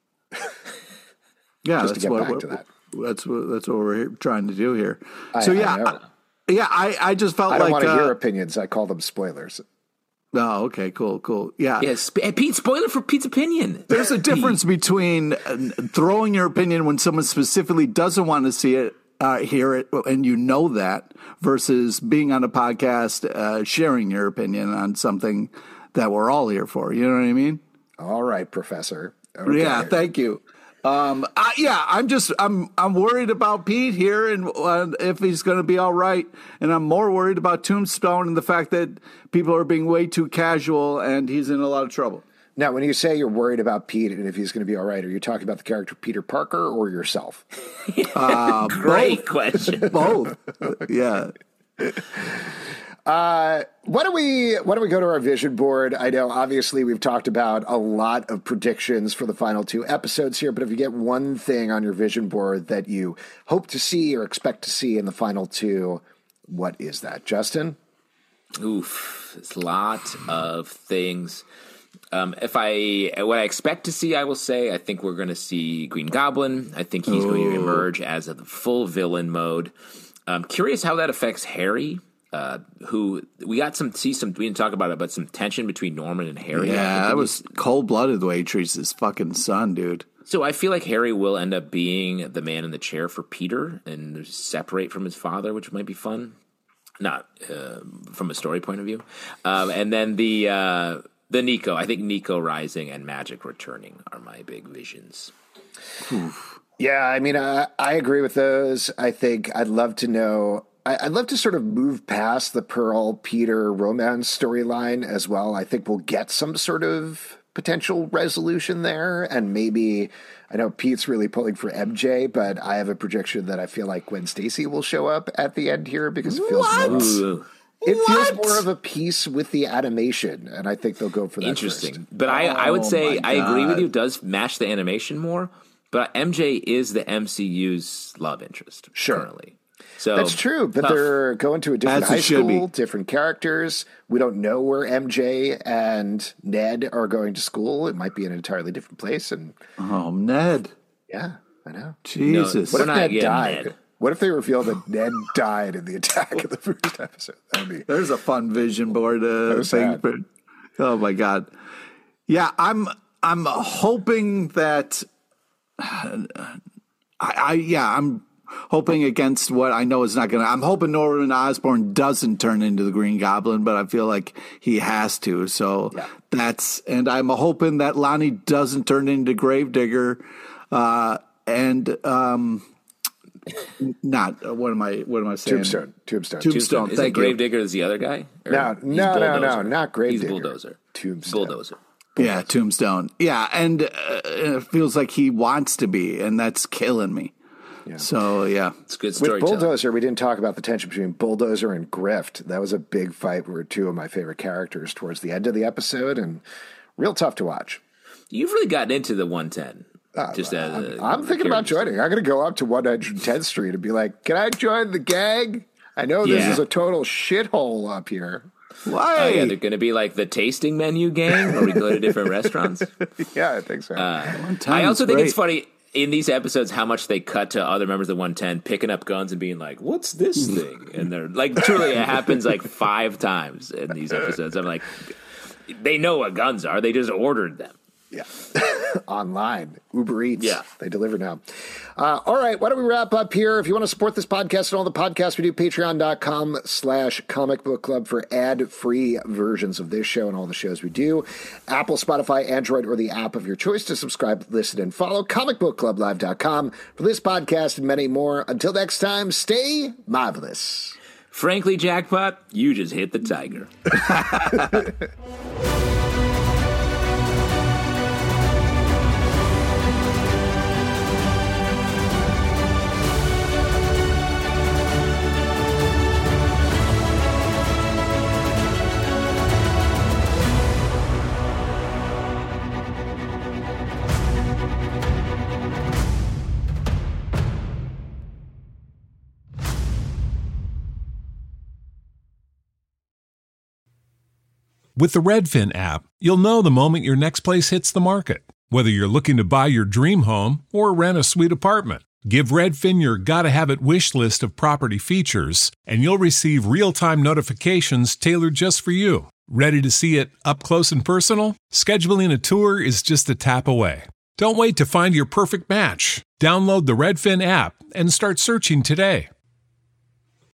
Yeah, just to get back to that. That's what we're trying to do here. I just felt I don't want to hear opinions. I call them spoilers. Oh, okay, cool. Yeah. Yes, Pete, spoiler for Pete's opinion. There's a difference between throwing your opinion when someone specifically doesn't want to see it, hear it, and you know that, versus being on a podcast, sharing your opinion on something that we're all here for. You know what I mean? All right, Professor. Okay. Yeah, thank you. I'm worried about Pete here and if he's going to be all right. And I'm more worried about Tombstone and the fact that people are being way too casual and he's in a lot of trouble. Now, when you say you're worried about Pete and if he's going to be all right, are you talking about the character Peter Parker or yourself? Great question. Both. Yeah. Why don't we go to our vision board? I know, obviously, we've talked about a lot of predictions for the final 2 episodes here, but if you get one thing on your vision board that you hope to see or expect to see in the final 2, what is that, Justin? Oof, it's a lot of things. What I expect to see, I will say, I think we're going to see Green Goblin. I think he's going to emerge as a full villain mode. I'm curious how that affects Harry. Who we got we didn't talk about it, but some tension between Norman and Harry. Yeah, that was cold-blooded the way he treats his fucking son, dude. So I feel like Harry will end up being the man in the chair for Peter and separate from his father, which might be fun. Not from a story point of view. And then the Nico. I think Nico rising and Magic returning are my big visions. Oof. Yeah, I mean, I agree with those. I think I'd love to know. I'd love to sort of move past the Pearl-Peter romance storyline as well. I think we'll get some sort of potential resolution there. And maybe, I know Pete's really pulling for MJ, but I have a prediction that I feel like Gwen Stacy will show up at the end here because it feels feels more of a piece with the animation. And I think they'll go for that. Interesting. First. But I would say I agree with you. It does match the animation more. But MJ is the MCU's love interest currently. So that's true, but they're going to a different high school, different characters. We don't know where MJ and Ned are going to school. It might be in an entirely different place. And Ned. Yeah, I know. Jesus. What if Ned died? Ned. What if they reveal that Ned died in the attack of the first episode? There's a fun vision board thing. For, oh, my God. Yeah, I'm hoping that I'm hoping against what I know is not going to. I'm hoping Norman Osborn doesn't turn into the Green Goblin, but I feel like he has to. So and I'm hoping that Lonnie doesn't turn into Gravedigger, and not what am I saying? Tombstone. Is Gravedigger is the other guy? No, not Gravedigger. He's Bulldozer. Tombstone. Yeah, Tombstone. Yeah, and it feels like he wants to be, and that's killing me. Yeah. So, yeah. It's good storytelling. With Bulldozer, we didn't talk about the tension between Bulldozer and Grift. That was a big fight. Were 2 of my favorite characters towards the end of the episode, and real tough to watch. You've really gotten into the 110. I'm thinking about joining. I'm going to go up to 110th Street and be like, can I join the gang? I know this is a total shithole up here. Why? They're going to be like the tasting menu gang where we go to different restaurants. Yeah, I think so. I also think it's funny in these episodes how much they cut to other members of 110 picking up guns and being like, what's this thing? And they're like, truly, it happens like 5 times in these episodes. I'm like, they know what guns are. They just ordered them. Yeah. Online. Uber Eats. Yeah. They deliver now. All right. Why don't we wrap up here? If you want to support this podcast and all the podcasts we do, patreon.com/Comic Book Club for ad-free versions of this show and all the shows we do. Apple, Spotify, Android, or the app of your choice to subscribe, listen, and follow. comicbookclublive.com for this podcast and many more. Until next time, stay marvelous. Frankly, Jackpot, you just hit the tiger. With the Redfin app, you'll know the moment your next place hits the market, whether you're looking to buy your dream home or rent a sweet apartment. Give Redfin your gotta-have-it wish list of property features, and you'll receive real-time notifications tailored just for you. Ready to see it up close and personal? Scheduling a tour is just a tap away. Don't wait to find your perfect match. Download the Redfin app and start searching today.